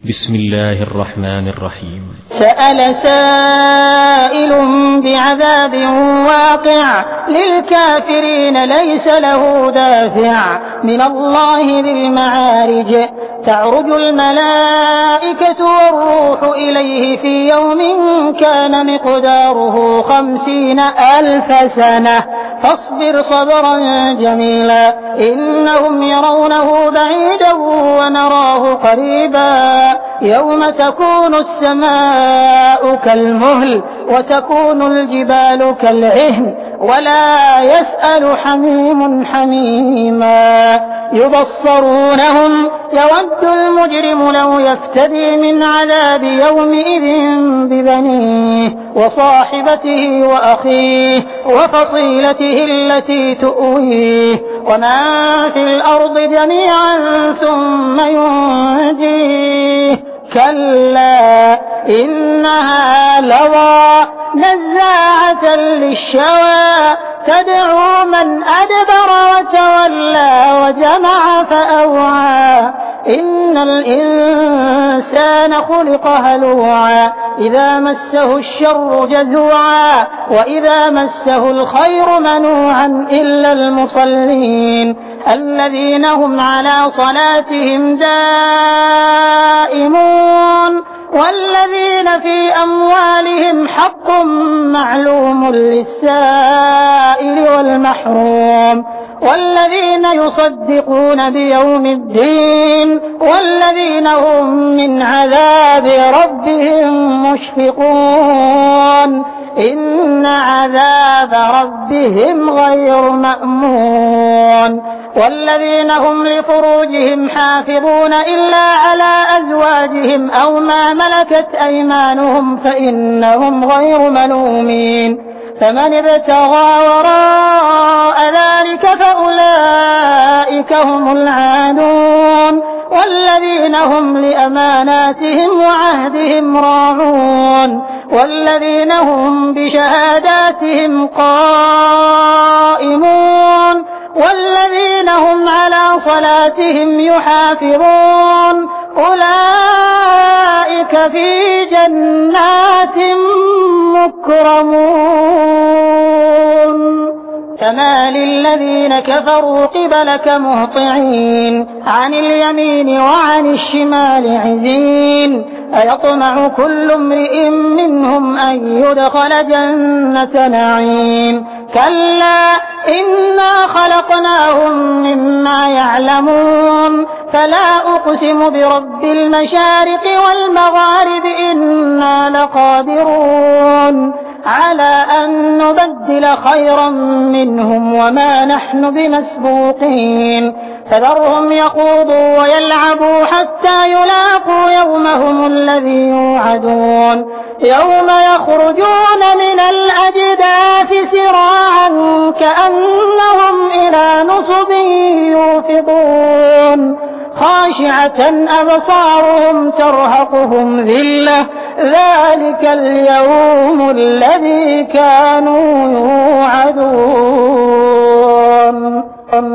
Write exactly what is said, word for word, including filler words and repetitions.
بسم الله الرحمن الرحيم. سأل سائل بعذاب واقع للكافرين ليس له دافع من الله ذي المعارج تعرج الملائكة والروح إليه في يوم كان مقداره خمسين ألف سنة فاصبر صبرا جميلا إنهم يرونه بعيدا ونراه قريبا يوم تكون السماء كالمهل وتكون الجبال كالعهن ولا يسأل حميم حميما يبصرونهم يود المجرم لو يفتدي من عذاب يومئذ ببنيه وصاحبته وأخيه وفصيلته التي تؤويه ومن في الأرض جميعا ثم ينجيه كلا إنها لظى نزاعة للشوى تدعو من أدبر وتولى وجمع فأوعى إن الإنسان خلق هلوعا إذا مسه الشر جزوعا وإذا مسه الخير منوعا إلا المصلين الذين هم على صلاتهم دائمون والذين في أموالهم حق معلوم للسائل والمحروم والذين يصدقون بيوم الدين والذين هم من عذاب ربهم مشفقون إن عذاب ربهم غير مأمون والذين هم لفروجهم حافظون إلا على أزواجهم أو ما ملكت أيمانهم فإنهم غير ملومين فمن ابتغى وراء ذلك فأولئك هم العادون والذين هم لأماناتهم وعهدهم راعون والذين هم بشهاداتهم قائمون والذين هم على صلاتهم يحافظون أولئك في جنات مكرمون فما للذين كفروا قبلك مهطعين عن اليمين وعن الشمال عزين أيطمع كل امرئ منهم أن يدخل جنة نعيم كلا إنا خلقناهم مما يعلمون فلا أقسم برب المشارق والمغارب إنا لقادرون على أن نبدل خيرا منهم وما نحن بمسبوقين فذرهم يخوضوا ويلعبوا حتى يلاقوا يومهم الذي يوعدون يوم يخرجون من الأجداث سراعا كأنهم إلى نصب يوفضون خاشعة أبصارهم ترهقهم ذلة ذلك اليوم الذي كانوا يوعدون.